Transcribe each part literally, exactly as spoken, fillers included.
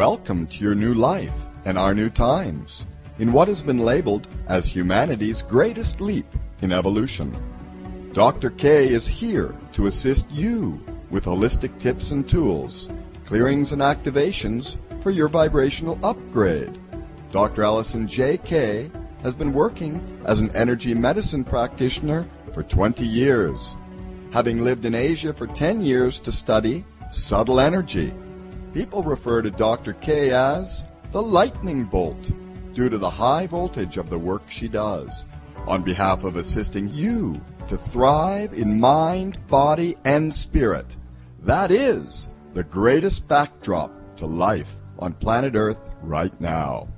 Welcome to your new life and our new times in what has been labeled as humanity's greatest leap in evolution. Doctor K is here to assist you with holistic tips and tools, clearings and activations for your vibrational upgrade. Doctor Allison J. K has been working as an energy medicine practitioner for twenty years, having lived in Asia for ten years to study subtle energy. People refer to Doctor K as the lightning bolt due to the high voltage of the work she does on behalf of assisting you to thrive in mind, body, and spirit. That is the greatest backdrop to life on planet Earth right now.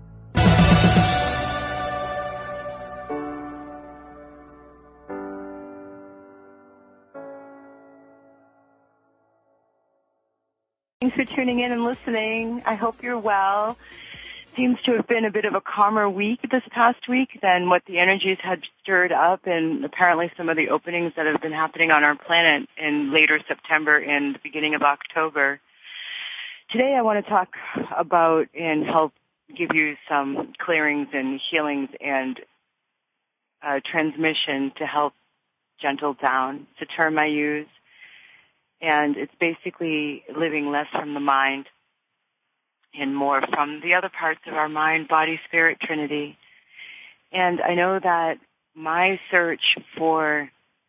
Thanks for tuning in and listening. I hope you're well. Seems to have been a bit of a calmer week this past week than what the energies had stirred up, and apparently some of the openings that have been happening on our planet in later September and the beginning of October. Today I want to talk about and help give you some clearings and healings and uh, transmission to help gentle down. It's a term I use. And it's basically living less from the mind and more from the other parts of our mind, body, spirit, trinity. And I know that my search for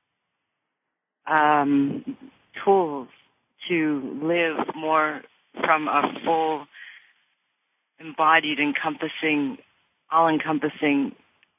um, tools to live more from a full, embodied, encompassing, all-encompassing,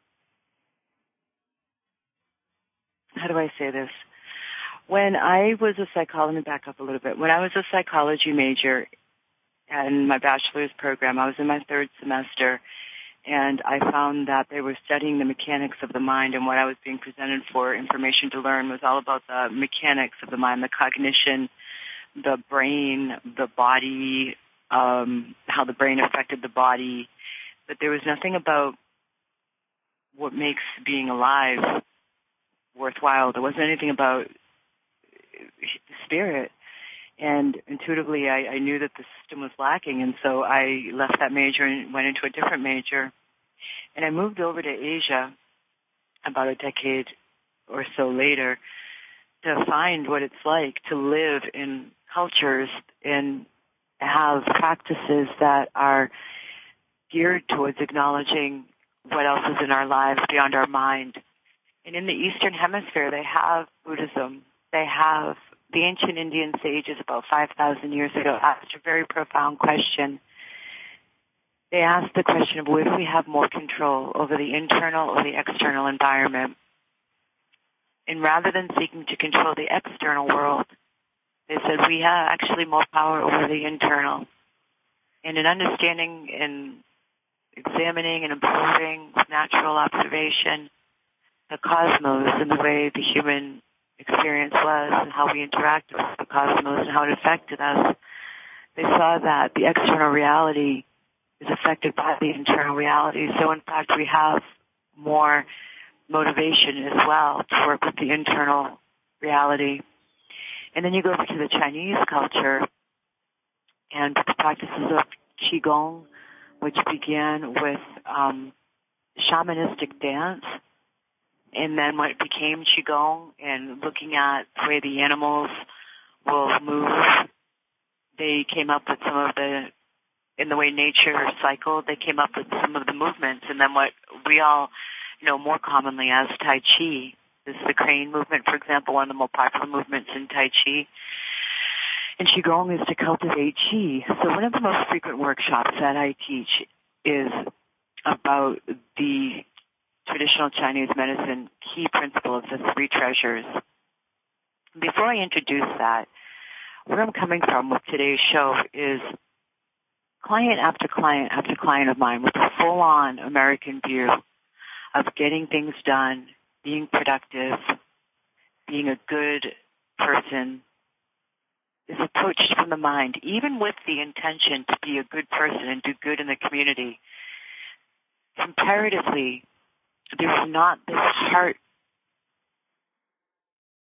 how do I say this? When I was a psychologist, let me back up a little bit. When I was a psychology major in my bachelor's program, I was in my third semester, and I found that they were studying the mechanics of the mind, and what I was being presented for information to learn was all about the mechanics of the mind, the cognition, the brain, the body, um, how the brain affected the body. But there was nothing about what makes being alive worthwhile. There wasn't anything about spirit, and intuitively I, I knew that the system was lacking, and so I left that major and went into a different major, and I moved over to Asia about a decade or so later to find what it's like to live in cultures and have practices that are geared towards acknowledging what else is in our lives beyond our mind. And in the Eastern Hemisphere, they have Buddhism. They have the ancient Indian sages about five thousand years ago asked a very profound question. They asked the question of where do we have more control over the internal or the external environment? And rather than seeking to control the external world, they said we have actually more power over the internal. And in understanding and examining and improving with natural observation the cosmos and the way the human experience was and how we interacted with the cosmos and how it affected us, they saw that the external reality is affected by the internal reality. So in fact, we have more motivation as well to work with the internal reality. And then you go over to the Chinese culture and the practices of Qigong, which began with um, shamanistic dance, and then when it became Qigong and looking at the way the animals will move, they came up with some of the, in the way nature cycled, they came up with some of the movements. And then what we all know more commonly as Tai Chi, this is the crane movement, for example, one of the more popular movements in Tai Chi. And Qigong is to cultivate Qi. So one of the most frequent workshops that I teach is about the traditional Chinese medicine key principle of the three treasures. Before I introduce that, where I'm coming from with today's show is client after client after client of mine with a full-on American view of getting things done, being productive, being a good person, is approached from the mind, even with the intention to be a good person and do good in the community. Comparatively, there's not this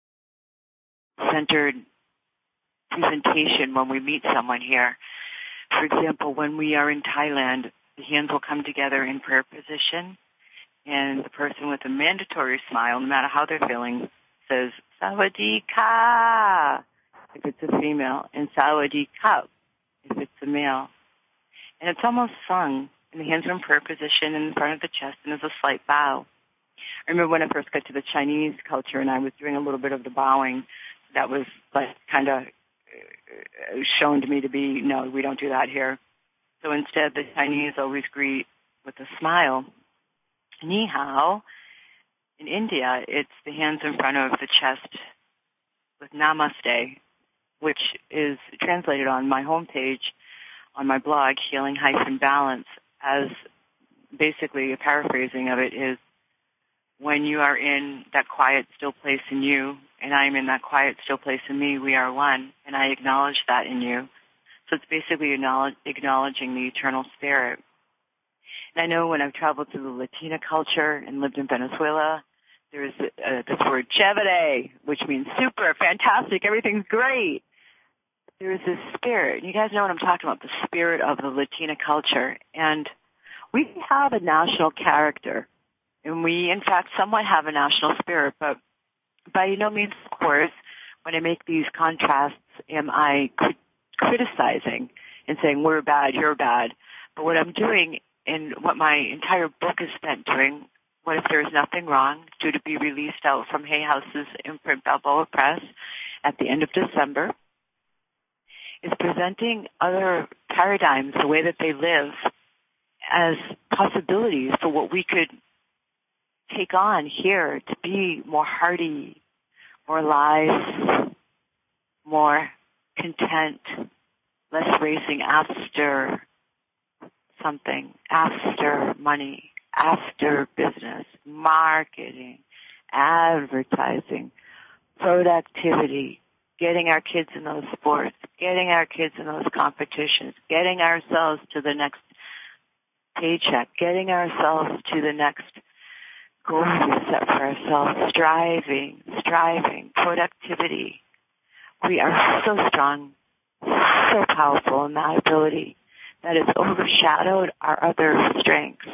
heart-centered presentation when we meet someone here. for example, when we are in Thailand, the hands will come together in prayer position, and the person with a mandatory smile, no matter how they're feeling, says, Sawadee Ka, if it's a female, and Sawadee Ka, if it's a male. And it's almost sung, and the hands are in prayer position in front of the chest, and there's a slight bow. I remember when I first got to the Chinese culture, and I was doing a little bit of the bowing, that was like kind of shown to me to be, no, we don't do that here. So instead, the Chinese always greet with a smile. Ni hao. In India, it's the hands in front of the chest with namaste, which is translated on my homepage, on my blog, Healing Hyphen Balance, as basically a paraphrasing of it is, when you are in that quiet, still place in you, and I am in that quiet, still place in me, we are one, and I acknowledge that in you. So it's basically acknowledging the eternal spirit. And I know when I've traveled to the Latina culture and lived in Venezuela, there's uh, this word chévere, which means super, fantastic, everything's great. There's this spirit, and you guys know what I'm talking about, the spirit of the Latina culture. And we have a national character, and we, in fact, somewhat have a national spirit, but by no means, of course, when I make these contrasts, am I crit- criticizing and saying, we're bad, you're bad. But what I'm doing, and what my entire book is spent doing, What If There Is Nothing Wrong, due to be released out from Hay House's imprint Balboa Press at the end of December, is presenting other paradigms, the way that they live, as possibilities for what we could take on here to be more hearty, more alive, more content, less racing after something, after money, after business, marketing, advertising, productivity, getting our kids in those sports, getting our kids in those competitions, getting ourselves to the next paycheck, getting ourselves to the next goal we set for ourselves, striving, striving, productivity. We are so strong, so powerful in that ability that has overshadowed our other strengths.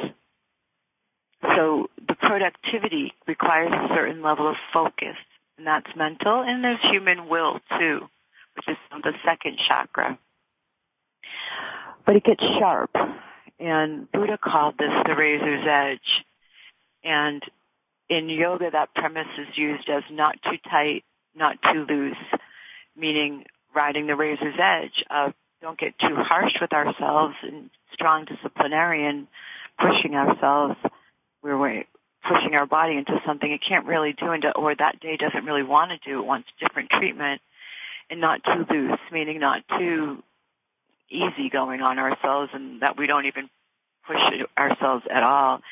So the productivity requires a certain level of focus, and that's mental, and there's human will too, which is the second chakra. But it gets sharp, and Buddha called this the razor's edge. And in yoga, that premise is used as not too tight, not too loose, meaning riding the razor's edge of don't get too harsh with ourselves and strong disciplinarian, pushing ourselves. We're pushing our body into something it can't really do, into, or that day doesn't really want to do. It wants different treatment, and not too loose, meaning not too easy going on ourselves, and that we don't even push ourselves at all.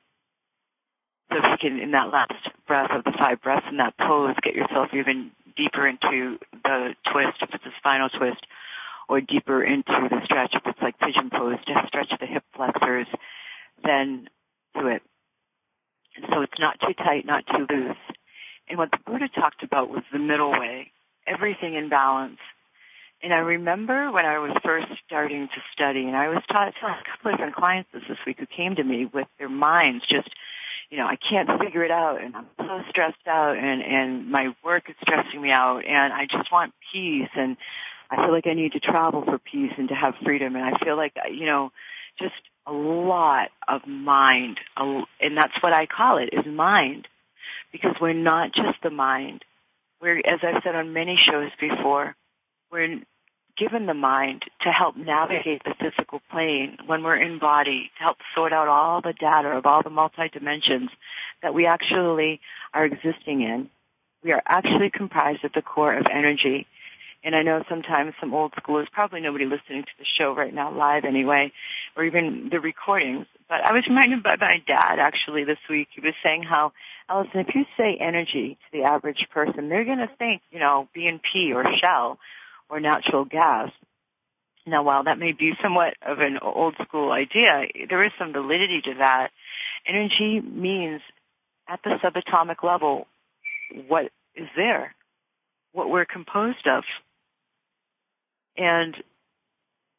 So if you can, in that last breath of the five breaths in that pose, get yourself even deeper into the twist, if it's a spinal twist, or deeper into the stretch, if it's like pigeon pose, to stretch the hip flexors, then do it. So it's not too tight, not too loose. And what the Buddha talked about was the middle way, everything in balance. And I remember when I was first starting to study, and I was taught, I a couple of different clients this week who came to me with their minds just, you know, I can't figure it out, and I'm so stressed out, and, and my work is stressing me out, and I just want peace, and I feel like I need to travel for peace and to have freedom, and I feel like, you know, just a lot of mind, and that's what I call it, is mind, because we're not just the mind. We're, as I've said on many shows before, we're given the mind to help navigate the physical plane when we're in body, to help sort out all the data of all the multi-dimensions that we actually are existing in. We are actually comprised at the core of energy. And I know sometimes some old schoolers, probably nobody listening to the show right now live anyway, or even the recordings, but I was reminded by my dad actually this week. He was saying how, Allison, if you say energy to the average person, they're going to think, you know, B and P or Shell or natural gas. Now, while that may be somewhat of an old school idea, there is some validity to that. Energy means at the subatomic level what is there, what we're composed of. And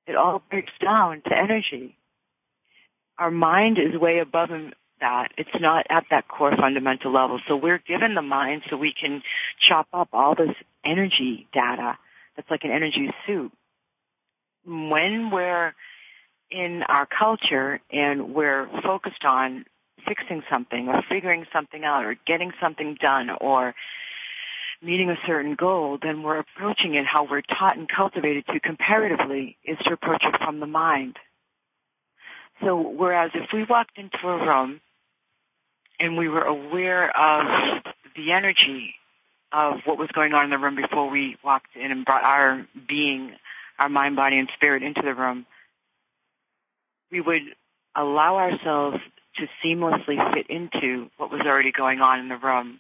It all breaks down to energy. Our mind is way above that. It's not at that core fundamental level. So we're given the mind so we can chop up all this energy data that's like an energy soup. When we're in our culture and we're focused on fixing something or figuring something out or getting something done or meeting a certain goal, then we're approaching it how we're taught and cultivated to comparatively is to approach it from the mind. So whereas if we walked into a room and we were aware of the energy of what was going on in the room before we walked in and brought our being, our mind, body, and spirit into the room, we would allow ourselves to seamlessly fit into what was already going on in the room.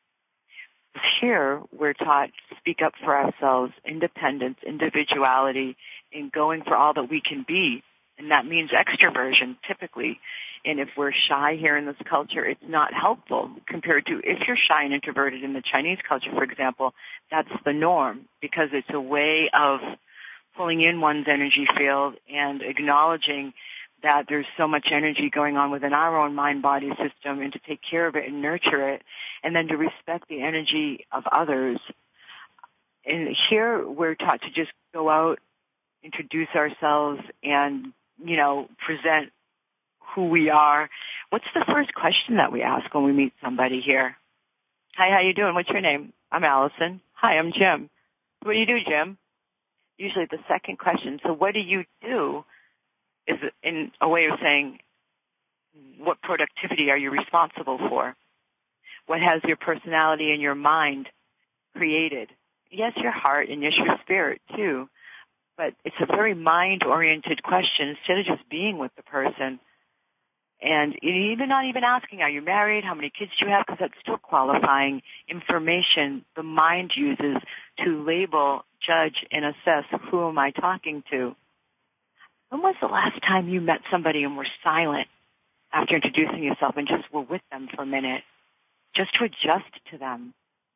Here, we're taught to speak up for ourselves, independence, individuality, and going for all that we can be. And that means extroversion, typically. And if we're shy here in this culture, it's not helpful compared to if you're shy and introverted in the Chinese culture, for example, that's the norm because it's a way of pulling in one's energy field and acknowledging that there's so much energy going on within our own mind-body system and to take care of it and nurture it, and then to respect the energy of others. And here we're taught to just go out, introduce ourselves, and, you know, present who we are. What's the first question that we ask when we meet somebody here? Hi, how you doing? What's your name? I'm Allison. Hi, I'm Jim. What do you do, Jim? Usually the second question. So what do you do is in a way of saying, what productivity are you responsible for? What has your personality and your mind created? Yes, your heart and yes, your spirit too. But it's a very mind-oriented question instead of just being with the person. And even not even asking, are you married? How many kids do you have? Because that's still qualifying information the mind uses to label, judge, and assess who am I talking to. When was the last time you met somebody and were silent after introducing yourself and just were with them for a minute, just to adjust to them?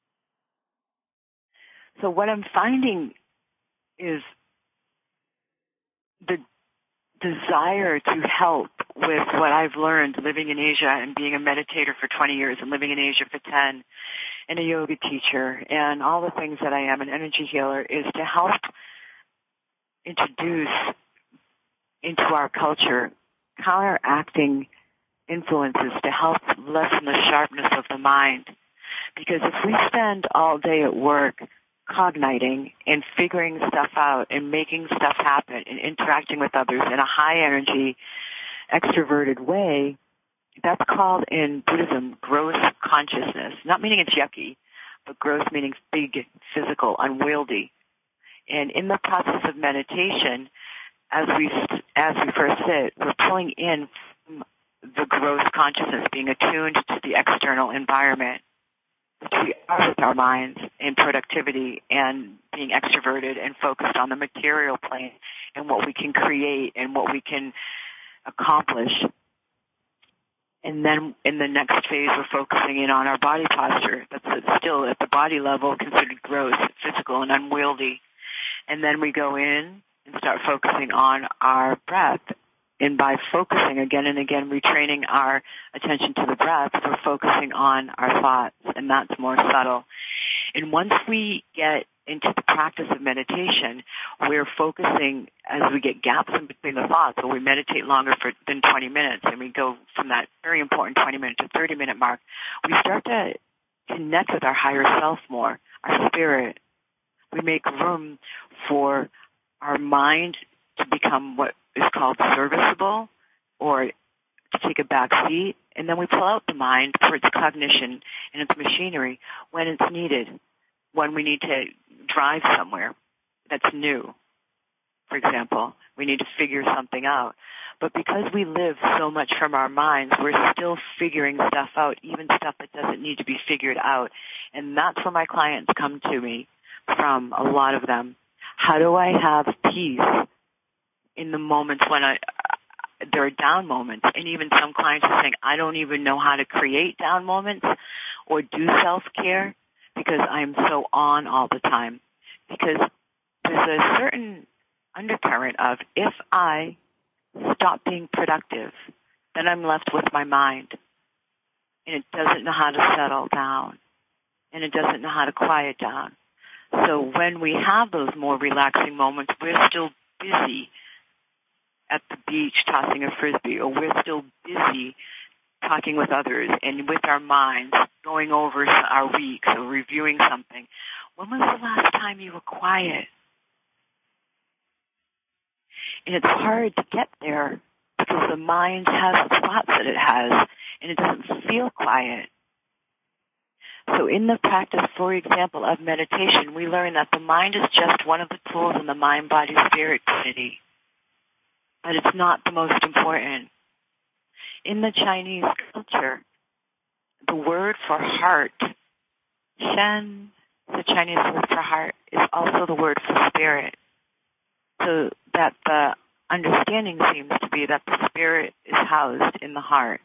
So what I'm finding is the desire to help with what I've learned living in Asia and being a meditator for twenty years and living in Asia for ten and a yoga teacher and all the things that I am, an energy healer, is to help introduce into our culture counteracting influences to help lessen the sharpness of the mind. Because if we spend all day at work cogniting and figuring stuff out and making stuff happen and interacting with others in a high energy, extroverted way, that's called in Buddhism gross consciousness. Not meaning it's yucky, but gross meaning big, physical, unwieldy. And in the process of meditation, as we as we first sit, we're pulling in the gross consciousness, being attuned to the external environment, which we are with our minds in productivity and being extroverted and focused on the material plane and what we can create and what we can accomplish. And then in the next phase, we're focusing in on our body posture. That's still at the body level considered gross, physical, and unwieldy. And then we go in and start focusing on our breath. And by focusing again and again, retraining our attention to the breath, we're focusing on our thoughts, and that's more subtle. And once we get into the practice of meditation, we're focusing as we get gaps in between the thoughts, so we meditate longer for, than twenty minutes, and we go from that very important twenty minute to thirty minute mark, we start to connect with our higher self more, our spirit. We make room for our mind to become what is called serviceable or to take a back seat, and then we pull out the mind for its cognition and its machinery when it's needed, when we need to drive somewhere that's new. For example, we need to figure something out. But because we live so much from our minds, we're still figuring stuff out, even stuff that doesn't need to be figured out. And that's where my clients come to me from, a lot of them. How do I have peace in the moments when I, there are down moments? And even some clients are saying, I don't even know how to create down moments or do self-care because I'm so on all the time. Because there's a certain undercurrent of, if I stop being productive, then I'm left with my mind. And it doesn't know how to settle down. And it doesn't know how to quiet down. So when we have those more relaxing moments, we're still busy at the beach tossing a frisbee, or we're still busy talking with others and with our minds, going over our weeks or reviewing something. When was the last time you were quiet? And it's hard to get there because the mind has the thoughts that it has, and it doesn't feel quiet. So in the practice, for example, of meditation, we learn that the mind is just one of the tools in the mind-body-spirit trinity. But it's not the most important. In the Chinese culture, the word for heart, Shen, the Chinese word for heart, is also the word for spirit. So that the understanding seems to be that the spirit is housed in the heart.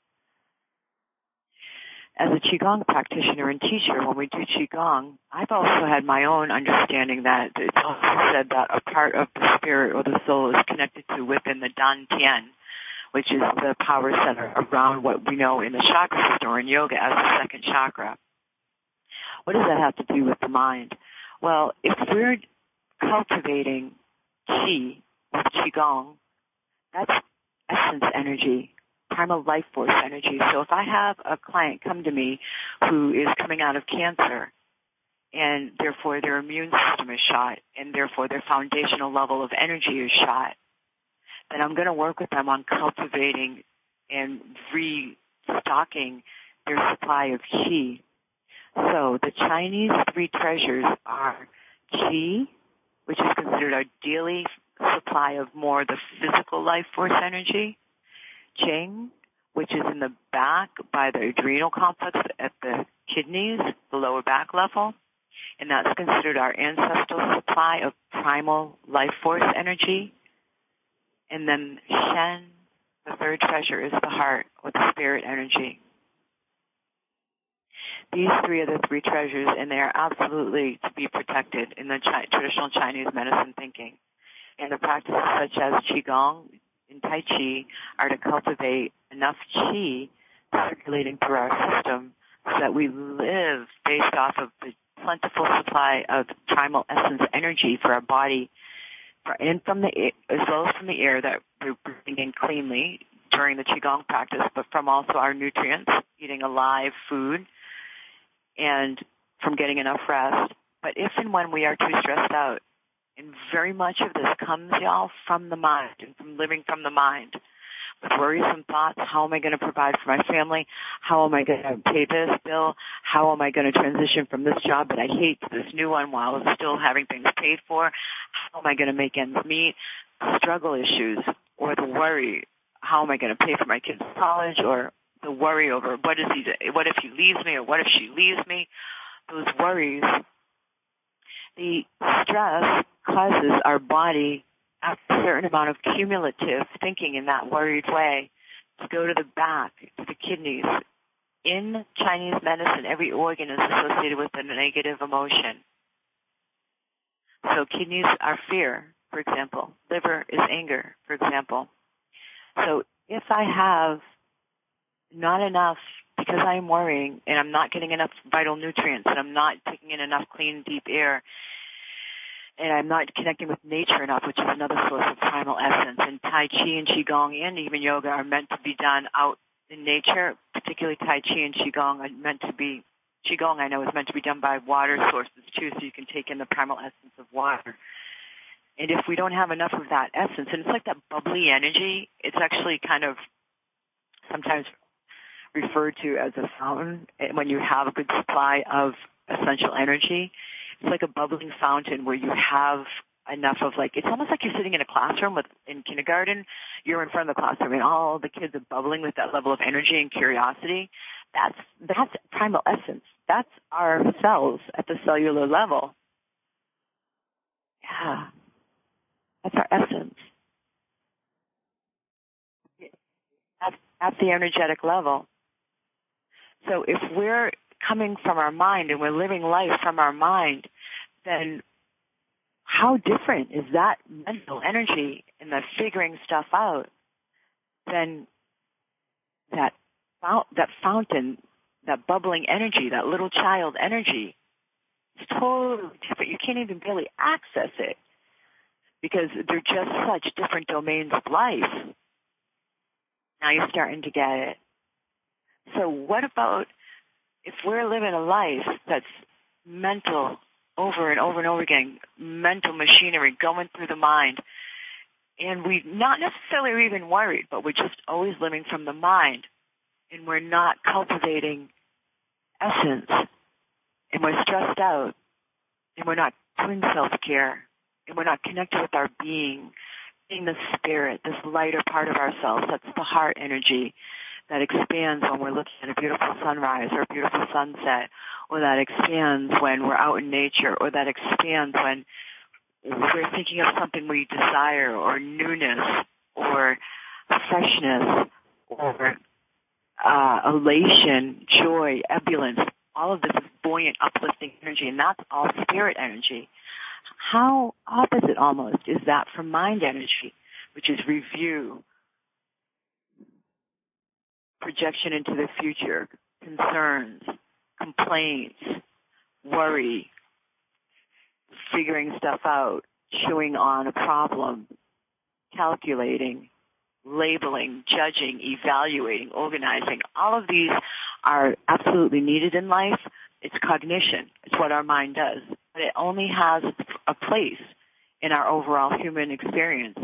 As a Qigong practitioner and teacher, when we do Qigong, I've also had my own understanding that it's also said that a part of the spirit or the soul is connected to within the Dantian, which is the power center around what we know in the chakra system or in yoga as the second chakra. What does that have to do with the mind? Well, if we're cultivating Qi with Qigong, that's essence energy, primal life force energy. So if I have a client come to me who is coming out of cancer, and therefore their immune system is shot, and therefore their foundational level of energy is shot, then I'm going to work with them on cultivating and restocking their supply of Qi. So the Chinese three treasures are Qi, which is considered our daily supply of more the physical life force energy, Qing, which is in the back by the adrenal complex at the kidneys, the lower back level, and that's considered our ancestral supply of primal life force energy. And then Shen, the third treasure, is the heart or the spirit energy. These three are the three treasures, and they are absolutely to be protected in the Chi- traditional Chinese medicine thinking. And the practices such as Qigong and Tai Chi are to cultivate enough Qi circulating through our system so that we live based off of the plentiful supply of primal essence energy for our body, and from the as well as from the air that we're breathing in cleanly during the Qigong practice, but from also our nutrients, eating alive food, and from getting enough rest. But if and when we are too stressed out, and very much of this comes, y'all, from the mind and from living from the mind. With worrisome thoughts, how am I going to provide for my family? How am I going to pay this bill? How am I going to transition from this job that I hate to this new one while still having things paid for? How am I going to make ends meet? Struggle issues or the worry, how am I going to pay for my kids' college, or the worry over what is he, what if he leaves me or what if she leaves me? Those worries, the stress causes our body, after a certain amount of cumulative thinking in that worried way, to go to the back, to the kidneys. In Chinese medicine, every organ is associated with a negative emotion. So kidneys are fear, for example. Liver is anger, for example. So if I have not enough, because I'm worrying and I'm not getting enough vital nutrients and I'm not taking in enough clean, deep air, and I'm not connecting with nature enough, which is another source of primal essence. And Tai Chi and Qigong and even yoga are meant to be done out in nature, particularly Tai Chi and Qigong are meant to be, Qigong I know is meant to be done by water sources too, so you can take in the primal essence of water. And if we don't have enough of that essence, and it's like that bubbly energy, it's actually kind of sometimes referred to as a fountain when you have a good supply of essential energy. It's like a bubbling fountain where you have enough of, like, it's almost like you're sitting in a classroom with, in kindergarten. You're in front of the classroom and all the kids are bubbling with that level of energy and curiosity. That's, that's primal essence. That's our cells at the cellular level. Yeah. That's our essence. At, at the energetic level. So if we're coming from our mind and we're living life from our mind, then how how different is that mental energy and the figuring stuff out than that that fountain, that bubbling energy, that little child energy? It's totally different. You can't even really access it because they're just such different domains of life. Now you're starting to get it. So what about if we're living a life that's mental over and over and over again, mental machinery going through the mind, and we not necessarily are even worried, but we're just always living from the mind, and we're not cultivating essence, and we're stressed out, and we're not doing self-care, and we're not connected with our being, being the spirit, this lighter part of ourselves. That's the heart energy that expands when we're looking at a beautiful sunrise or a beautiful sunset, or that expands when we're out in nature, or that expands when we're thinking of something we desire, or newness, or freshness, or uh, elation, joy, ebullience. All of this is buoyant, uplifting energy, and that's all spirit energy. How opposite almost is that from mind energy, which is review, projection into the future, concerns, complaints, worry, figuring stuff out, chewing on a problem, calculating, labeling, judging, evaluating, organizing. All of these are absolutely needed in life. It's cognition. It's what our mind does. But it only has a place in our overall human experience.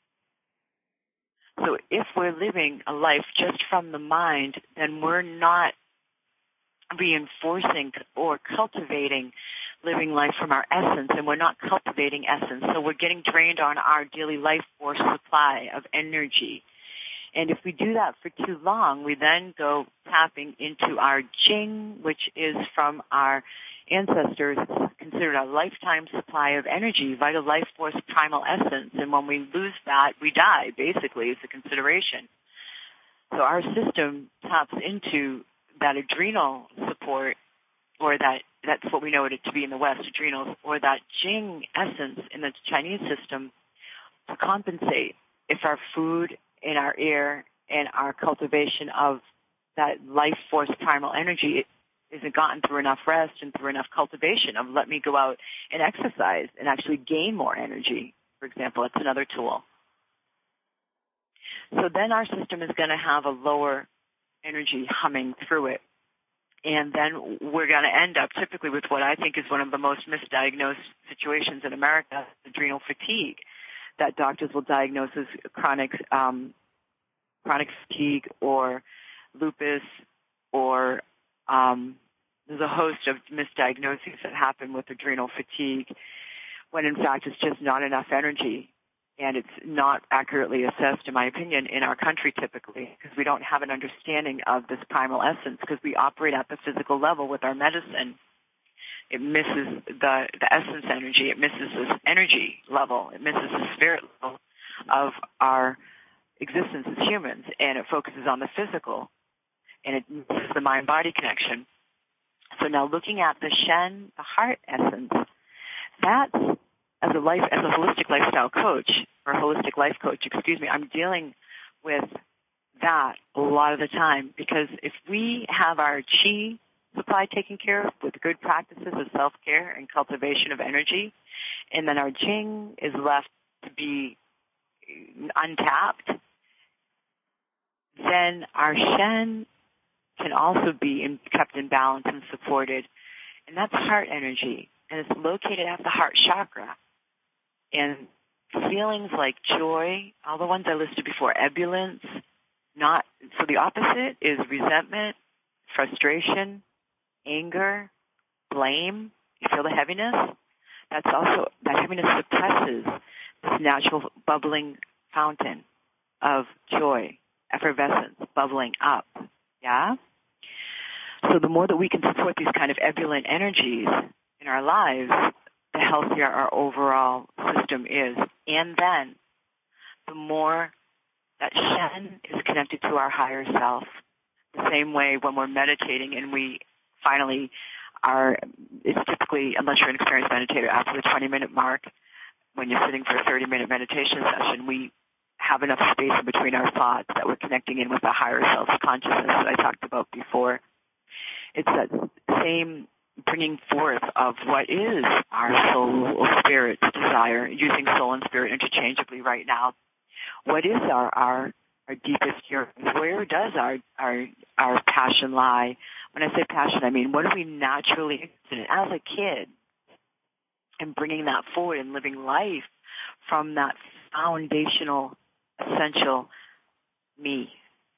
So if we're living a life just from the mind, then we're not reinforcing or cultivating living life from our essence, and we're not cultivating essence. So we're getting drained on our daily life force supply of energy. And if we do that for too long, we then go tapping into our Jing, which is from our ancestors, considered a lifetime supply of energy, vital life force, primal essence. And when we lose that, we die, basically, is the consideration. So our system taps into that adrenal support, or that, that's what we know it to be in the West, adrenals, or that Jing essence in the Chinese system to compensate if our food and our air and our cultivation of that life force primal energy isn't gotten through enough rest and through enough cultivation of let me go out and exercise and actually gain more energy, for example. It's another tool. So then our system is going to have a lower energy humming through it. And then we're going to end up typically with what I think is one of the most misdiagnosed situations in America, adrenal fatigue, that doctors will diagnose as chronic, um, chronic fatigue or lupus, or um, there's a host of misdiagnoses that happen with adrenal fatigue, when in fact it's just not enough energy. And it's not accurately assessed, in my opinion, in our country typically, because we don't have an understanding of this primal essence, because we operate at the physical level with our medicine. It misses the, the essence energy. It misses this energy level. It misses the spirit level of our existence as humans, and it focuses on the physical, and it misses the mind-body connection. So now looking at the Shen, the heart essence, that's as a life, as a holistic lifestyle coach, or holistic life coach, excuse me, I'm dealing with that a lot of the time, because if we have our Qi supply taken care of with good practices of self-care and cultivation of energy, and then our Jing is left to be untapped, then our Shen can also be in, kept in balance and supported. And that's heart energy, and it's located at the heart chakra. And feelings like joy, all the ones I listed before, ebullience, not, so the opposite is resentment, frustration, anger, blame. You feel the heaviness? That's also, that heaviness suppresses this natural bubbling fountain of joy, effervescence, bubbling up. Yeah? So the more that we can support these kind of ebullient energies in our lives, the healthier our overall system is. And then the more that Shen is connected to our higher self. The same way when we're meditating and we finally are, it's typically, unless you're an experienced meditator, after the twenty minute mark, when you're sitting for a thirty-minute meditation session, we have enough space in between our thoughts that we're connecting in with the higher self-consciousness that I talked about before. It's that same bringing forth of what is our soul or spirit's desire, using soul and spirit interchangeably right now. What is our, our, our deepest yearning? Where does our, our, our passion lie? When I say passion, I mean, what are we naturally interested in as a kid? And bringing that forward and living life from that foundational, essential me.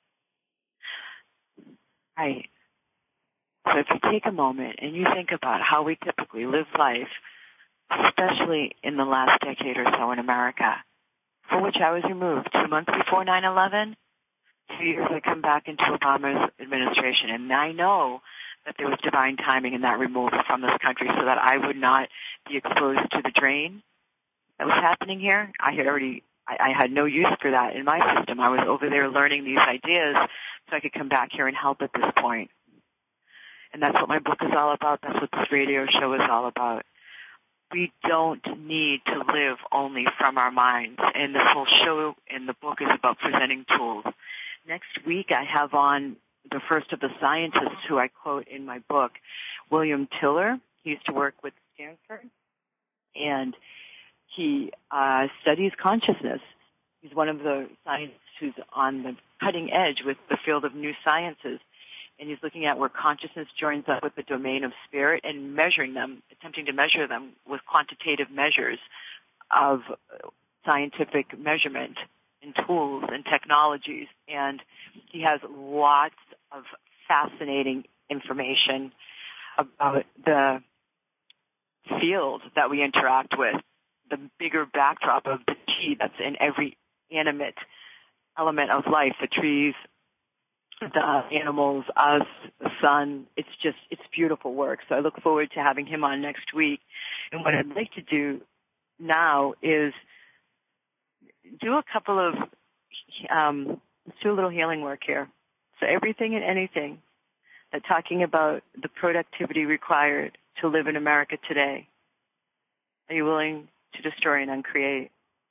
Right. So if you take a moment and you think about how we typically live life, especially in the last decade or so in America, for which I was removed two months before nine eleven, two years I come back into Obama's administration, and I know that there was divine timing in that removal from this country so that I would not be exposed to the drain that was happening here. I had already, I, I had no use for that in my system. I was over there learning these ideas so I could come back here and help at this point. And that's what my book is all about. That's what this radio show is all about. We don't need to live only from our minds. And this whole show and the book is about presenting tools. Next week I have on the first of the scientists who I quote in my book, William Tiller. He used to work with Stanford, and he uh, studies consciousness. He's one of the scientists who's on the cutting edge with the field of new sciences, and he's looking at where consciousness joins up with the domain of spirit and measuring them, attempting to measure them with quantitative measures of scientific measurement and tools and technologies. And he has lots of fascinating information about the field that we interact with, the bigger backdrop of the chi that's in every animate element of life, the trees, the animals, us, the sun. It's just, it's beautiful work. So I look forward to having him on next week. And what I'd like to do now is do a couple of, um, let's do a little healing work here. So everything and anything that talking about the productivity required to live in America today, are you willing to destroy and uncreate?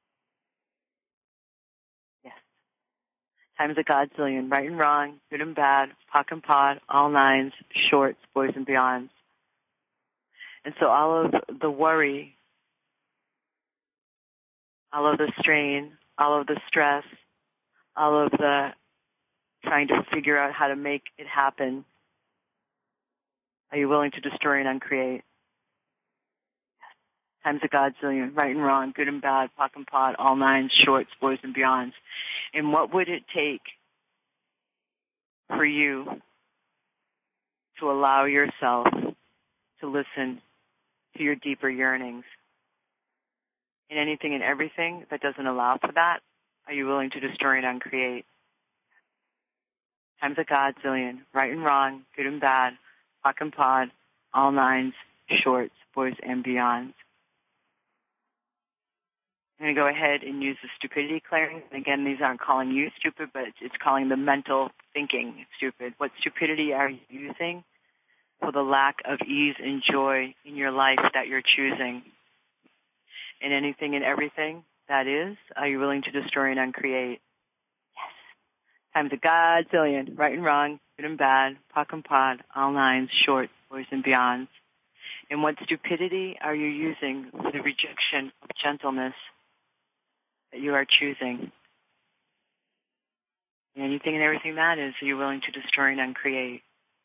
Yes. Times a godzillion, right and wrong, good and bad, pock and pod, all nines, shorts, boys and beyonds. And so all of the worry, all of the strain, all of the stress, all of the trying to figure out how to make it happen, are you willing to destroy and uncreate? Times a godzillion, right and wrong, good and bad, pock and pod, all nines, shorts, boys and beyonds. And what would it take for you to allow yourself to listen to your deeper yearnings? And anything and everything that doesn't allow for that, are you willing to destroy and uncreate? Times a godzillion, right and wrong, good and bad, pock and pod, all nines, shorts, boys and beyonds. I'm going to go ahead and use the stupidity clearing. And again, these aren't calling you stupid, but it's calling the mental thinking stupid. What stupidity are you using for the lack of ease and joy in your life that you're choosing? And anything and everything that is, are you willing to destroy and uncreate? Yes. Times a godzillion, right and wrong, good and bad, pock and pod, all nines, short, boys and beyonds. And what stupidity are you using for the rejection of gentleness that you are choosing? And anything and everything that is, are you willing to destroy and uncreate?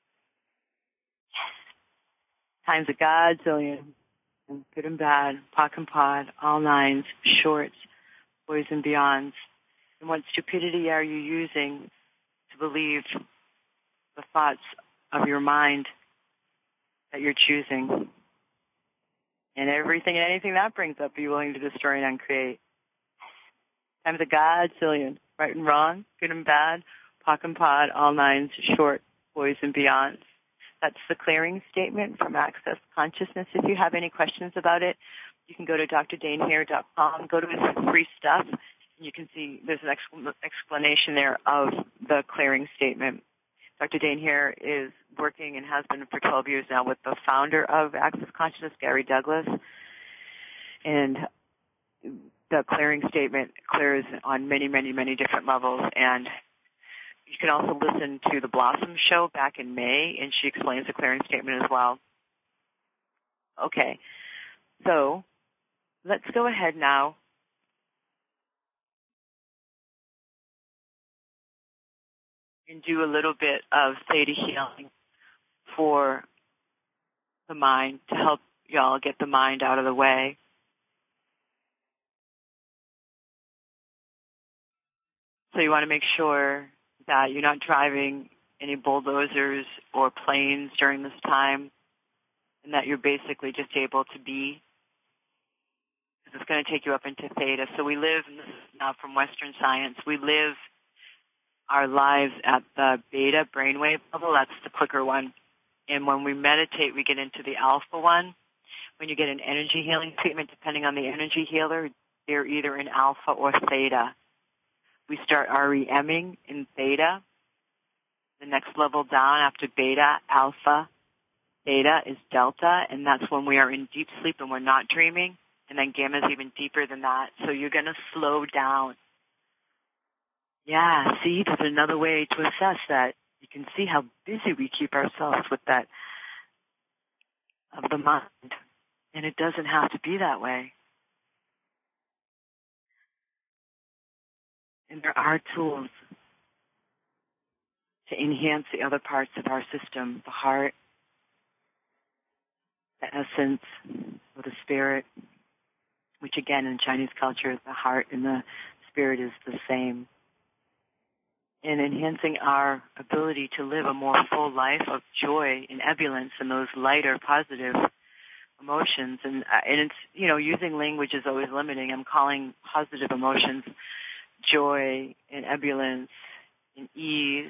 Yes. Times a godzillion, good and bad, pock and pod, all nines, shorts, boys and beyonds. And what stupidity are you using to believe the thoughts of your mind that you're choosing? And everything and anything that brings up, are you willing to destroy and uncreate? Times a godzillion, right and wrong, good and bad, pock and pod, all nines, short, boys and beyonds. That's the clearing statement from Access Consciousness. If you have any questions about it, you can go to d r dane here dot com, go to his free stuff, and you can see there's an expl- explanation there of the clearing statement. Doctor Dane here is working and has been for twelve years now with the founder of Access Consciousness, Gary Douglas. And the clearing statement clears on many, many, many different levels. And you can also listen to the Blossom Show back in May, and she explains the clearing statement as well. Okay, so let's go ahead now. And do a little bit of theta healing for the mind to help y'all get the mind out of the way. So you want to make sure that you're not driving any bulldozers or planes during this time, and that you're basically just able to be, because it's going to take you up into theta. So we live, and this is now from Western science, we live our lives at the beta brainwave level. That's the quicker one. And when we meditate, we get into the alpha one. When you get an energy healing treatment, depending on the energy healer, they're either in alpha or theta. We start REMing in theta. The next level down after beta, alpha, theta is delta, and that's when we are in deep sleep and we're not dreaming. And then gamma is even deeper than that. So you're going to slow down. Yeah, see, there's another way to assess that. You can see how busy we keep ourselves with that of the mind. And it doesn't have to be that way. And there are tools to enhance the other parts of our system, the heart, the essence, or the spirit, which again in Chinese culture, the heart and the spirit is the same. In enhancing our ability to live a more full life of joy and ebullience and those lighter, positive emotions. And, uh, and it's, you know, using language is always limiting. I'm calling positive emotions joy and ebullience and ease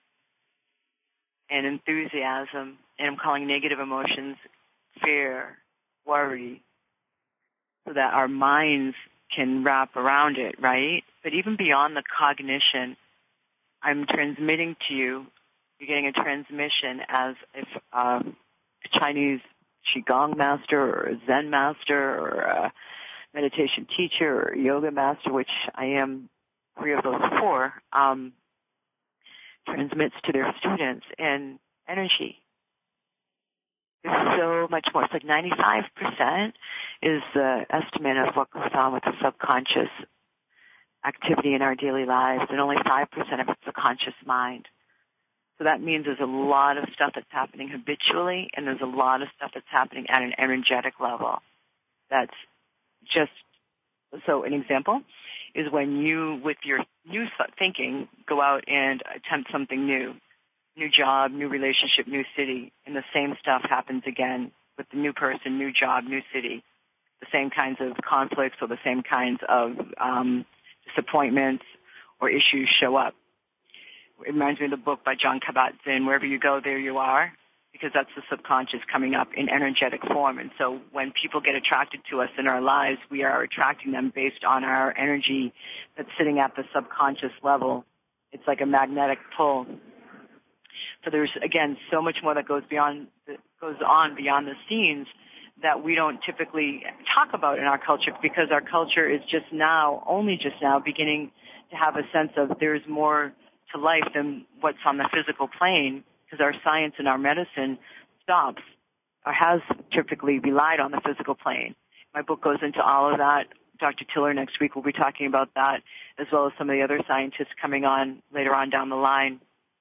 and enthusiasm. And I'm calling negative emotions fear, worry, so that our minds can wrap around it, right? But even beyond the cognition, I'm transmitting to you, you're getting a transmission as if um, a Chinese Qigong master or a Zen master or a meditation teacher or a yoga master, which I am three of those four, um, transmits to their students in energy. There's so much more. It's like ninety-five percent is the estimate of what goes on with the subconscious activity in our daily lives, and only five percent of it's the conscious mind. So that means there's a lot of stuff that's happening habitually, and there's a lot of stuff that's happening at an energetic level. That's just, so an example is when you, with your new thinking, go out and attempt something new, new job, new relationship, new city, and the same stuff happens again with the new person, new job, new city. The same kinds of conflicts or the same kinds of um, disappointments or issues show up. It reminds me of the book by Jon Kabat-Zinn, Wherever You Go, There You Are, because that's the subconscious coming up in energetic form. And so when people get attracted to us in our lives, we are attracting them based on our energy that's sitting at the subconscious level. It's like a magnetic pull. So there's, again, so much more that goes beyond, that goes on beyond the scenes that we don't typically talk about in our culture, because our culture is just now, only just now, beginning to have a sense of there's more to life than what's on the physical plane, because our science and our medicine stops or has typically relied on the physical plane. My book goes into all of that. Doctor Tiller next week will be talking about that, as well as some of the other scientists coming on later on down the line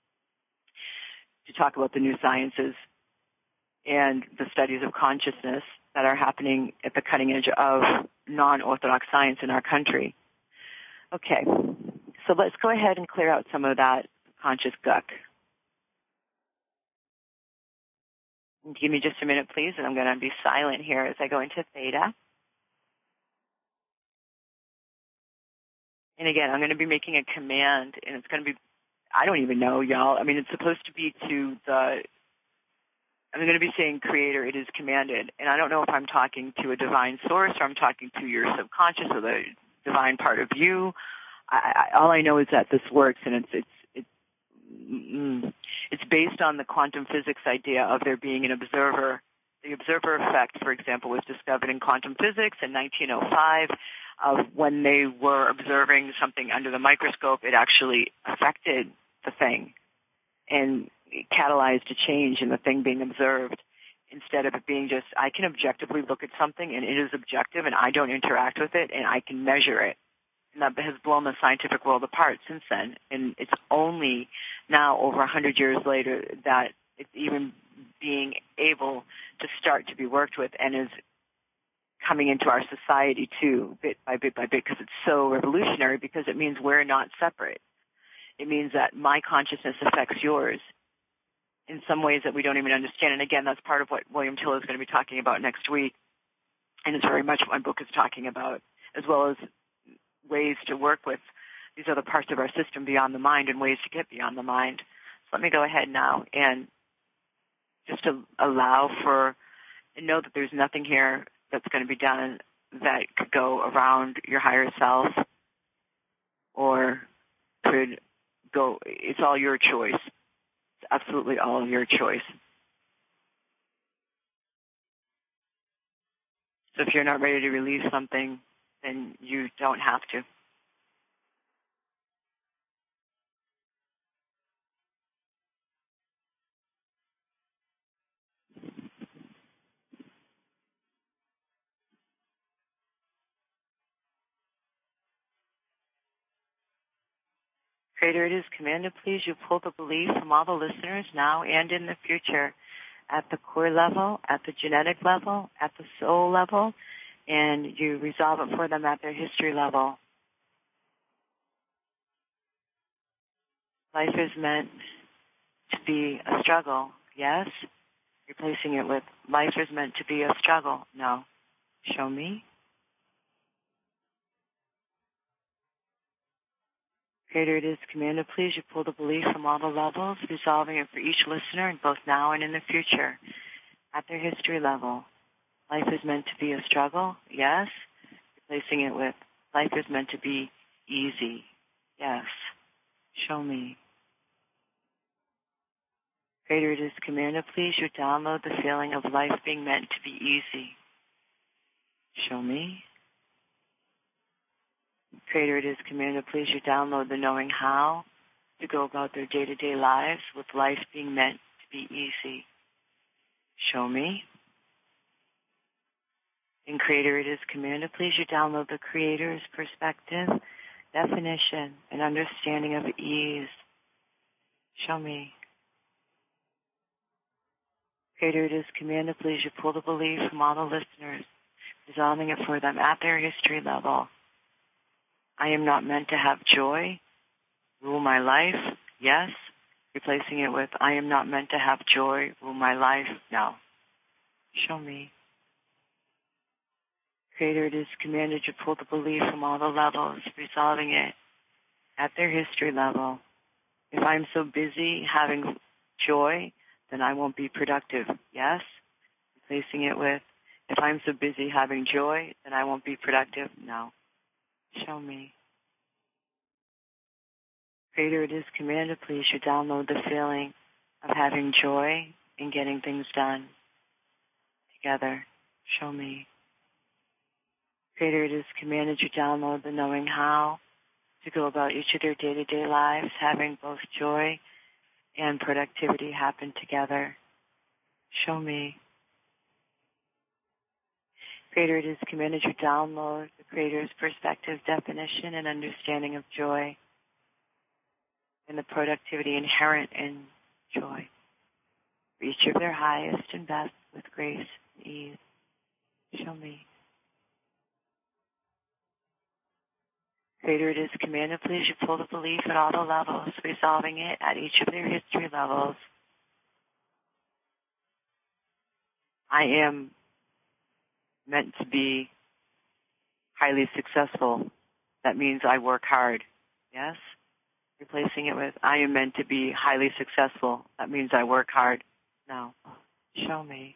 to talk about the new sciences and the studies of consciousness that are happening at the cutting edge of non-orthodox science in our country. Okay, so let's go ahead and clear out some of that conscious guck. Give me just a minute, please, and I'm going to be silent here as I go into theta. And again, I'm going to be making a command, and it's going to be, I don't even know, y'all. I mean, it's supposed to be to the, I'm going to be saying creator, it is commanded. And I don't know if I'm talking to a divine source or I'm talking to your subconscious or the divine part of you. I, I, all I know is that this works, and it's, it's, it's, mm, it's based on the quantum physics idea of there being an observer. The observer effect, for example, was discovered in quantum physics in nineteen oh five. of when they were observing something under the microscope, it actually affected the thing and catalyzed a change in the thing being observed, instead of it being just, I can objectively look at something and it is objective and I don't interact with it and I can measure it. And that has blown the scientific world apart since then. And it's only now, over one hundred years later, that it's even being able to start to be worked with and is coming into our society too, bit by bit by bit, because it's so revolutionary, because it means we're not separate. It means that my consciousness affects yours in some ways that we don't even understand. And again, that's part of what William Tiller is going to be talking about next week. And it's very much what my book is talking about, as well as ways to work with these other parts of our system beyond the mind and ways to get beyond the mind. So let me go ahead now and just to allow for, and know that there's nothing here that's going to be done that could go around your higher self or could go, it's all your choice. It's absolutely all your choice. So if you're not ready to release something, then you don't have to. Creator, it is commanded, please, you pull the belief from all the listeners now and in the future, at the core level, at the genetic level, at the soul level, and you resolve it for them at their history level. Life is meant to be a struggle, yes? Replacing it with, life is meant to be a struggle, no. Show me. Creator, it is commanded, please, you pull the belief from all the levels, resolving it for each listener, in both now and in the future, at their history level. Life is meant to be a struggle, yes. Replacing it with, life is meant to be easy, yes. Show me. Creator, it is commanded, please, you download the feeling of life being meant to be easy. Show me. Creator, it is commanded, please, you download the knowing how to go about their day-to-day lives with life being meant to be easy. Show me. And Creator, it is commanded, please, you download the Creator's perspective, definition, and understanding of ease. Show me. Creator, it is commanded, please, you pull the belief from all the listeners, resolving it for them at their history level. I am not meant to have joy rule my life, yes. Replacing it with, I am not meant to have joy rule my life, no. Show me. Creator, it is commanded you pull the belief from all the levels, resolving it at their history level. If I'm so busy having joy, then I won't be productive, yes. Replacing it with, if I'm so busy having joy, then I won't be productive, no. Show me. Creator, it is commanded, please, you download the feeling of having joy in getting things done together. Show me. Creator, it is commanded you download the knowing how to go about each of their day-to-day lives, having both joy and productivity happen together. Show me. Creator, it is commanded you download the Creator's perspective, definition, and understanding of joy and the productivity inherent in joy for each of their highest and best with grace and ease. Show me. Creator, it is commanded, please, you pull the belief at all the levels, resolving it at each of their history levels. I am meant to be highly successful. That means I work hard. Yes? Replacing it with, I am meant to be highly successful. That means I work hard. No. Show me.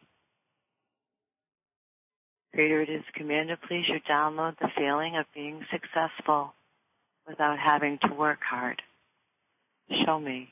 Creator, it is commanded, please, you download the feeling of being successful without having to work hard. Show me.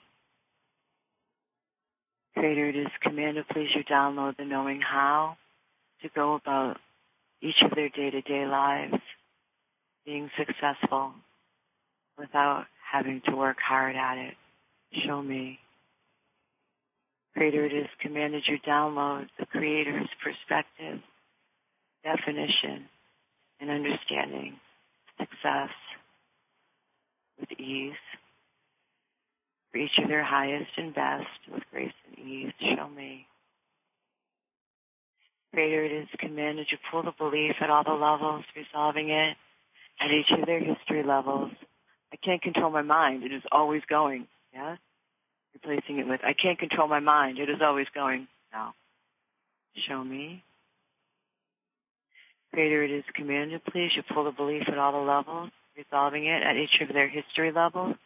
Creator, it is commanded, please, you download the knowing how to go about each of their day-to-day lives being successful without having to work hard at it. Show me. Creator, it is commanded you download the Creator's perspective, definition, and understanding success with ease for each of their highest and best with grace and ease. Show me. Creator, it is commanded you pull the belief at all the levels, resolving it at each of their history levels. I can't control my mind. It is always going. Yes? Replacing it with, I can't control my mind. It is always going. No. Show me. Creator, it is commanded, please, you pull the belief at all the levels, resolving it at each of their history levels.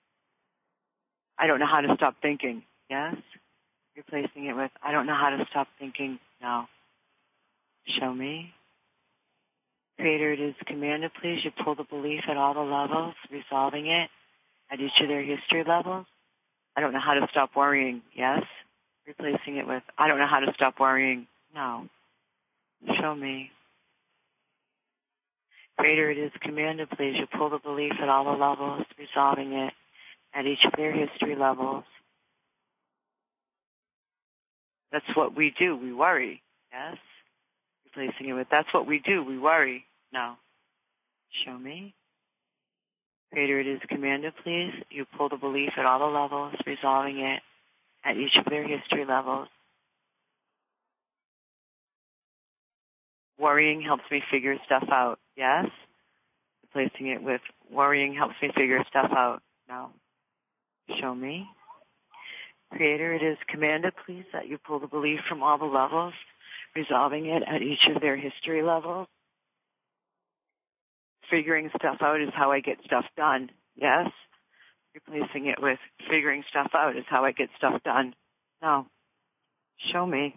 I don't know how to stop thinking. Yes? Replacing it with, I don't know how to stop thinking. No. Show me. Creator, it is commanded, please, you pull the belief at all the levels, resolving it at each of their history levels. I don't know how to stop worrying. Yes? Replacing it with, I don't know how to stop worrying. No. Show me. Creator, it is commanded, please, you pull the belief at all the levels, resolving it at each of their history levels. That's what we do. We worry. Yes? Replacing it with, that's what we do. We worry. No. Show me. Creator, it is commanded, please, you pull the belief at all the levels, resolving it at each of their history levels. Worrying helps me figure stuff out. Yes? Replacing it with, worrying helps me figure stuff out. No. Show me. Creator, it is commanded, please, that you pull the belief from all the levels, resolving it at each of their history levels. Figuring stuff out is how I get stuff done. Yes? Replacing it with, figuring stuff out is how I get stuff done. No. Show me.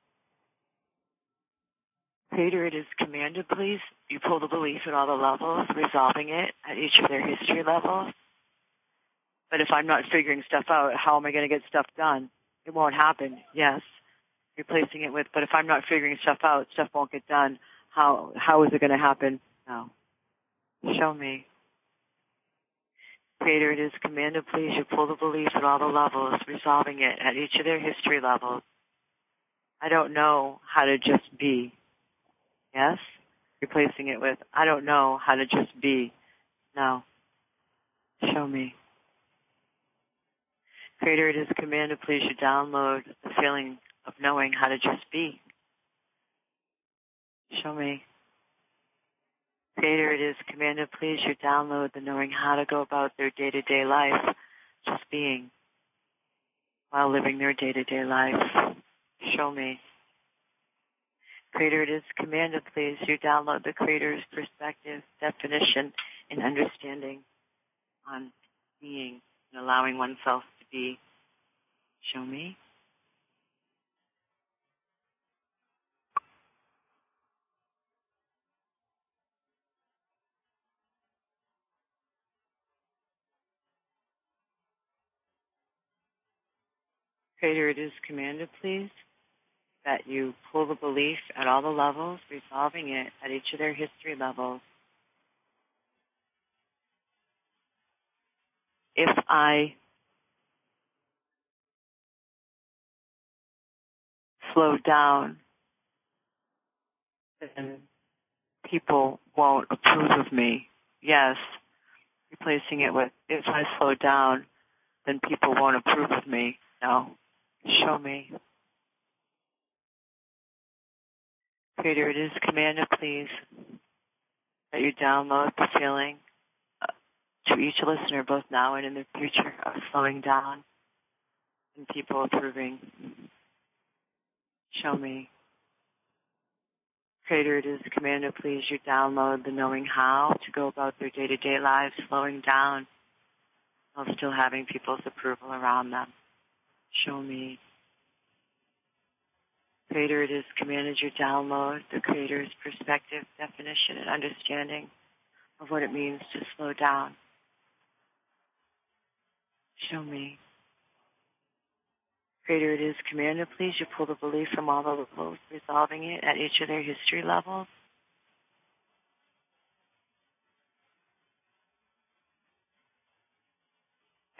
Creator, it is commanded, please, you pull the belief at all the levels, resolving it at each of their history levels. But if I'm not figuring stuff out, how am I going to get stuff done? It won't happen. Yes. Replacing it with, but if I'm not figuring stuff out, stuff won't get done. How how is it going to happen? No. Show me. Creator, it is commanded, please, you pull the belief at all the levels, resolving it at each of their history levels. I don't know how to just be. Yes? Replacing it with, I don't know how to just be. No. Show me. Creator, it is commanded, please, you download the feeling of knowing how to just be. Show me. Creator, it is commanded, please, you download the knowing how to go about their day-to-day life, just being, while living their day-to-day life. Show me. Creator, it is commanded, please, you download the Creator's perspective, definition, and understanding on being and allowing oneself to be. Show me. Creator, it is commanded, please, that you pull the belief at all the levels, resolving it at each of their history levels. If I slow down, then people won't approve of me. Yes. Replacing it with, if I slow down, then people won't approve of me. No. Show me. Creator, it is commanded, please, that you download the feeling uh, to each listener, both now and in the future, of slowing down and people approving. Show me. Creator, it is commanded, please, you download the knowing how to go about their day-to-day lives, slowing down while still having people's approval around them. Show me. Creator, it is commanded you download the Creator's perspective, definition, and understanding of what it means to slow down. Show me. Creator, it is commanded, please, you pull the belief from all the levels, resolving it at each of their history levels.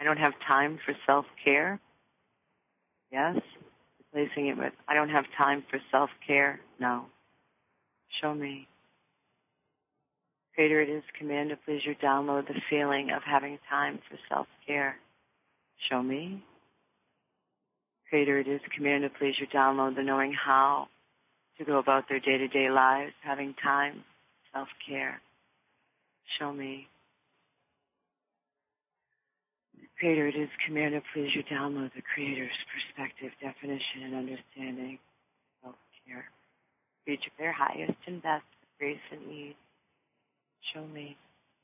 don't have time for self-care. Yes. Replacing it with, I don't have time for self-care. No. Show me. Creator, it is command to please you download the feeling of having time for self-care. Show me. Creator, it is command to please you download the knowing how to go about their day-to-day lives, having time, self-care. Show me. Creator, it is command to please you download the Creator's perspective, definition, and understanding of self-care. Reach their highest and best grace and ease. Show me.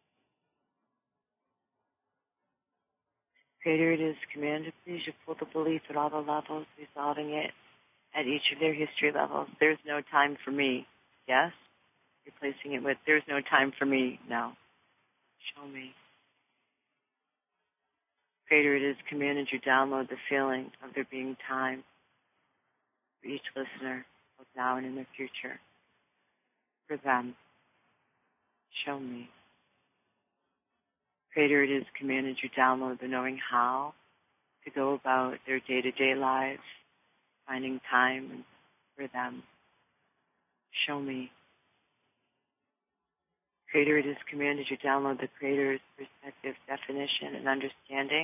Creator, it is command to please you pull the belief at all the levels, resolving it at each of their history levels. There's no time for me. Yes? Replacing it with, there's no time for me. No. Show me. Creator, it is commanded you download the feeling of there being time for each listener, both now and in the future. For them. Show me. Creator, it is commanded you download the knowing how to go about their day-to-day lives, finding time for them. Show me. Creator, it is commanded you download the Creator's perspective, definition, and understanding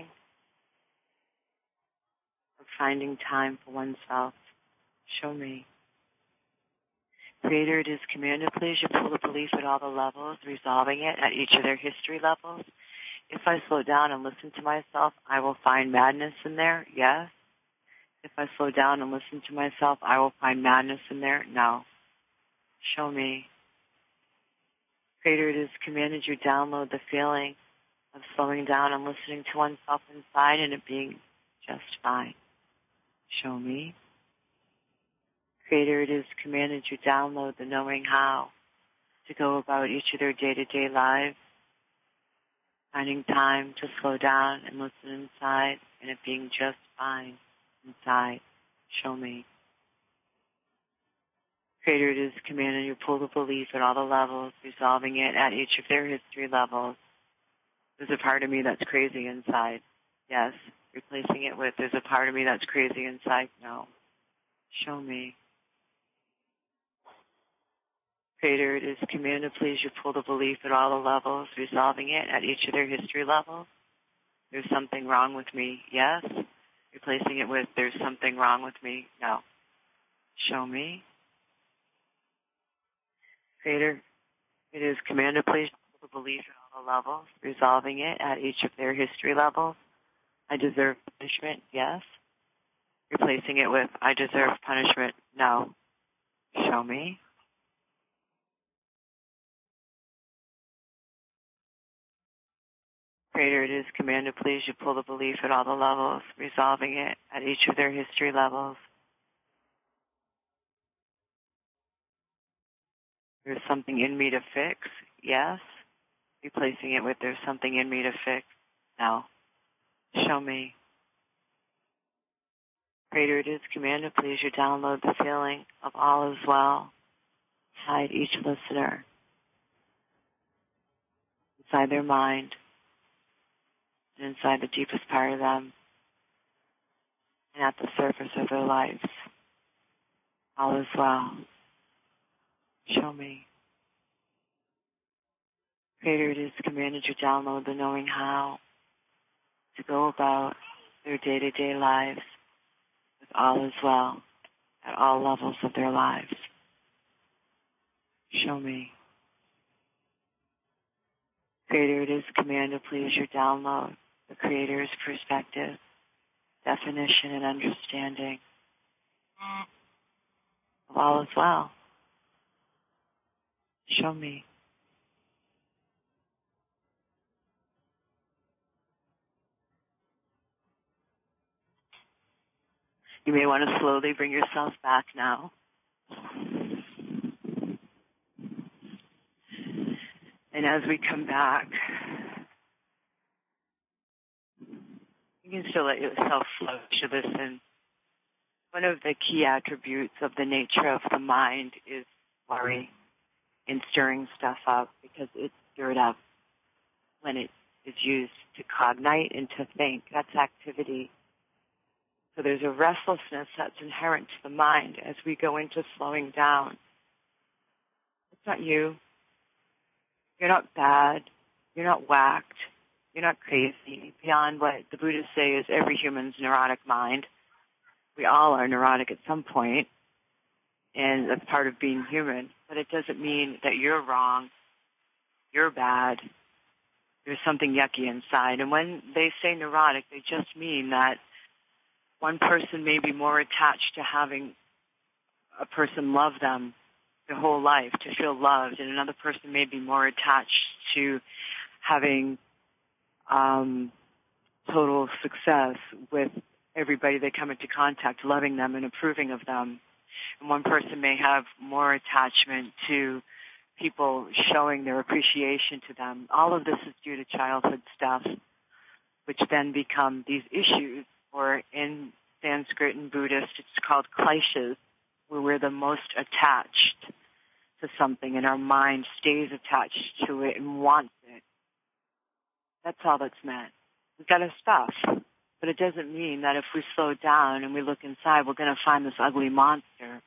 of finding time for oneself. Show me. Creator, it is commanded, please, you pull the belief at all the levels, resolving it at each of their history levels. If I slow down and listen to myself, I will find madness in there. Yes. If I slow down and listen to myself, I will find madness in there. No. Show me. Creator, it is commanded you download the feeling of slowing down and listening to oneself inside and it being just fine. Show me. Creator, it is commanded you download the knowing how to go about each of their day-to-day lives, finding time to slow down and listen inside and it being just fine inside. Show me. Creator, it is commanded you pull the belief at all the levels, resolving it at each of their history levels. There's a part of me that's crazy inside. Yes. Replacing it with, there's a part of me that's crazy inside. No. Show me. Creator, it is commanded, please, you pull the belief at all the levels, resolving it at each of their history levels. There's something wrong with me. Yes. Replacing it with, there's something wrong with me. No. Show me. Creator, it is commanded, please, pull the belief at all the levels, resolving it at each of their history levels. I deserve punishment. Yes. Replacing it with, I deserve punishment. No. Show me. Creator, it is commanded, please, you pull the belief at all the levels, resolving it at each of their history levels. There's something in me to fix. Yes. Replacing it with, there's something in me to fix. No. Show me. Creator, it is commanded, please, you download the feeling of all is well inside each listener, inside their mind, and inside the deepest part of them, and at the surface of their lives. All is well. Show me. Creator, it is commanded you download the knowing how to go about their day-to-day lives with all is well at all levels of their lives. Show me. Creator, it is commanded, please, you download the Creator's perspective, definition, and understanding of all is well. Show me. You may want to slowly bring yourself back now. And as we come back, you can still let yourself flow to listen. One of the key attributes of the nature of the mind is worry and stirring stuff up, because it's stirred up when it is used to cognite and to think. That's activity. So there's a restlessness that's inherent to the mind as we go into slowing down. It's not you. You're not bad. You're not whacked. You're not crazy. Beyond what the Buddhists say is every human's neurotic mind. We all are neurotic at some point, and that's part of being human. But it doesn't mean that you're wrong. You're bad. There's something yucky inside. And when they say neurotic, they just mean that one person may be more attached to having a person love them their whole life, to feel loved, and another person may be more attached to having um, total success with everybody they come into contact, loving them and approving of them. And one person may have more attachment to people showing their appreciation to them. All of this is due to childhood stuff, which then become these issues, or in Sanskrit and Buddhist, it's called kleshas, where we're the most attached to something and our mind stays attached to it and wants it. That's all that's meant. We've got to stop. But it doesn't mean that if we slow down and we look inside, we're going to find this ugly monster.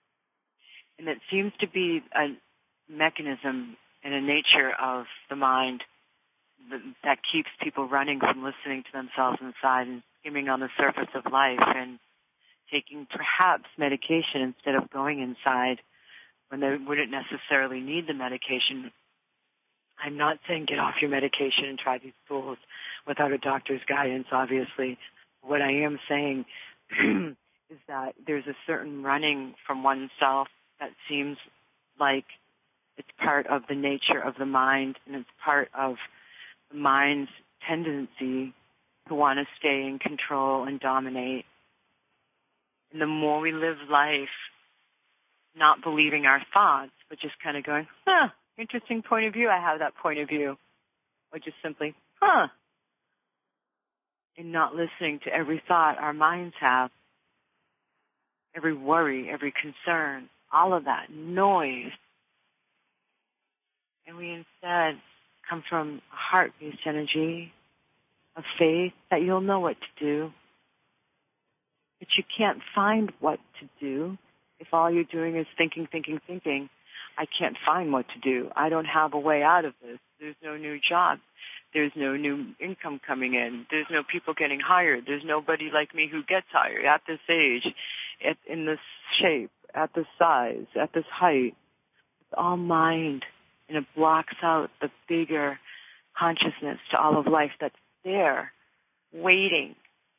And it seems to be a mechanism and a nature of the mind that keeps people running from listening to themselves inside and skimming on the surface of life and taking perhaps medication instead of going inside when they wouldn't necessarily need the medication. I'm not saying get off your medication and try these tools without a doctor's guidance, obviously. What I am saying is that there's a certain running from oneself that seems like it's part of the nature of the mind, and it's part of the mind's tendency to want to stay in control and dominate. And the more we live life not believing our thoughts, but just kind of going, huh, interesting point of view, I have that point of view. Or just simply, huh. And not listening to every thought our minds have, every worry, every concern, all of that noise. And we instead come from a heart-based energy of faith that you'll know what to do. But you can't find what to do if all you're doing is thinking, thinking, thinking. I can't find what to do. I don't have a way out of this. There's no new job. There's no new income coming in. There's no people getting hired. There's nobody like me who gets hired at this age, at, in this shape, at this size, at this height. It's all mind, and it blocks out the bigger consciousness to all of life that's there, waiting.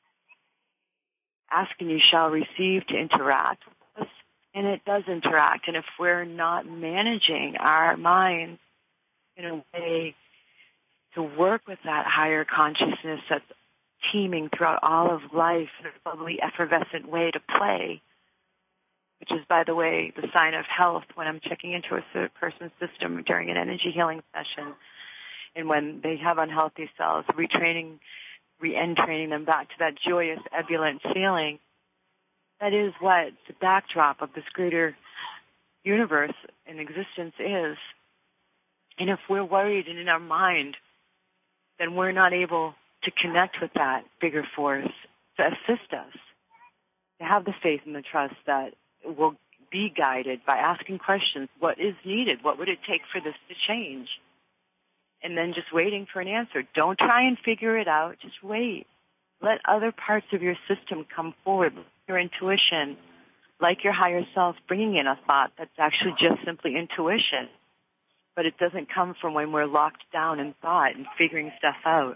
Ask and you shall receive to interact with us, and it does interact. And if we're not managing our minds in a way to work with that higher consciousness that's teeming throughout all of life in a bubbly, effervescent way to play, which is, by the way, the sign of health when I'm checking into a person's system during an energy healing session. And when they have unhealthy cells, retraining, re-entraining them back to that joyous, ebullient feeling. That is what the backdrop of this greater universe and existence is. And if we're worried and in our mind, then we're not able to connect with that bigger force to assist us, to have the faith and the trust that will be guided by asking questions. What is needed? What would it take for this to change? And then just waiting for an answer. Don't try and figure it out. Just wait. Let other parts of your system come forward. Your intuition, like your higher self, bringing in a thought that's actually just simply intuition. But it doesn't come from when we're locked down in thought and figuring stuff out.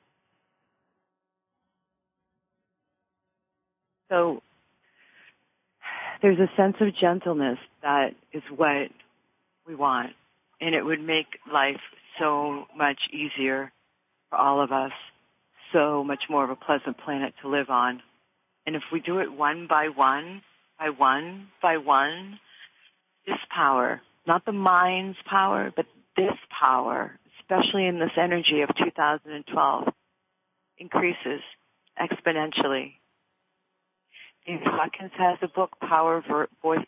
So there's a sense of gentleness that is what we want. And it would make life so much easier for all of us, so much more of a pleasant planet to live on. And if we do it one by one, by one, by one, this power, not the mind's power, but this power, especially in this energy of two thousand twelve, increases exponentially. James Hawkins has a book, Power, Ver- Voice,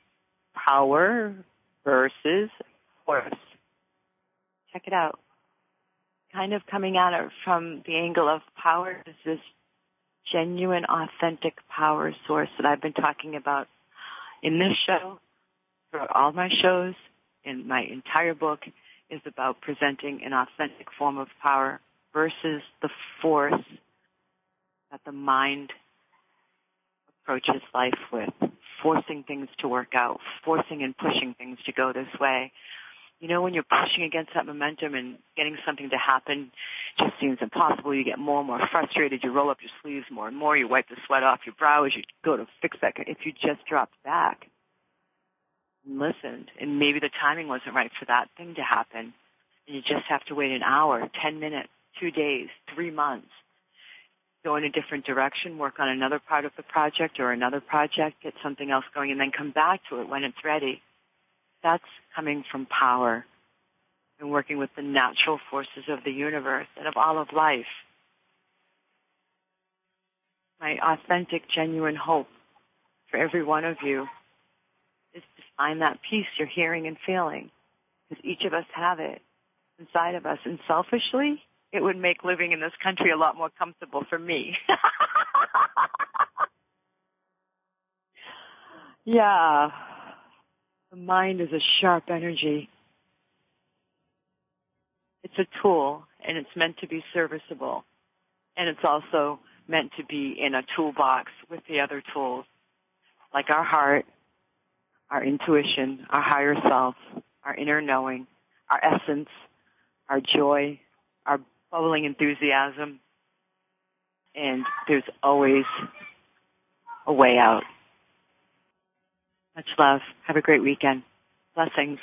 Power versus Force. Check it out. kind of coming at it from the angle of power is this genuine, authentic power source that I've been talking about in this show, throughout all my shows, in my entire book, is about presenting an authentic form of power versus the force that the mind approaches life with, forcing things to work out, forcing and pushing things to go this way. You know, when you're pushing against that momentum and getting something to happen just seems impossible, you get more and more frustrated, you roll up your sleeves more and more, you wipe the sweat off your brow as you go to fix that. If you just dropped back and listened, and maybe the timing wasn't right for that thing to happen, and you just have to wait an hour, ten minutes, two days, three months, go in a different direction, work on another part of the project or another project, get something else going, and then come back to it when it's ready. That's coming from power and working with the natural forces of the universe and of all of life. My authentic, genuine hope for every one of you is to find that peace you're hearing and feeling, because each of us have it inside of us. And selfishly, it would make living in this country a lot more comfortable for me. Yeah. The mind is a sharp energy. It's a tool, and it's meant to be serviceable. And it's also meant to be in a toolbox with the other tools, like our heart, our intuition, our higher self, our inner knowing, our essence, our joy, our bubbling enthusiasm. And there's always a way out. Much love. Have a great weekend. Blessings.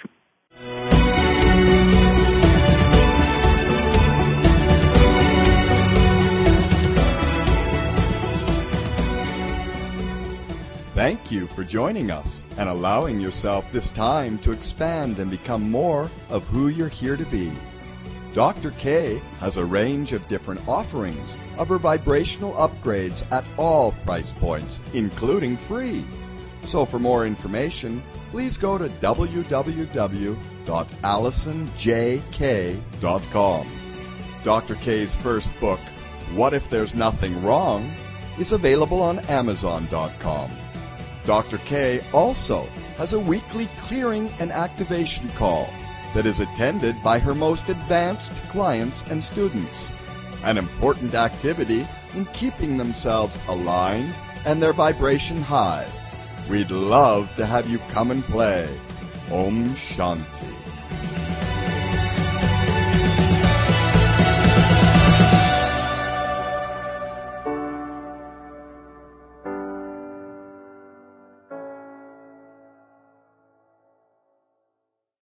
Thank you for joining us and allowing yourself this time to expand and become more of who you're here to be. Doctor K has a range of different offerings of her vibrational upgrades at all price points, including free. So for more information, please go to w w w dot allison j k dot com. Doctor K's first book, What If There's Nothing Wrong?, is available on amazon dot com. Doctor K also has a weekly clearing and activation call that is attended by her most advanced clients and students, an important activity in keeping themselves aligned and their vibration high. We'd love to have you come and play. Om Shanti.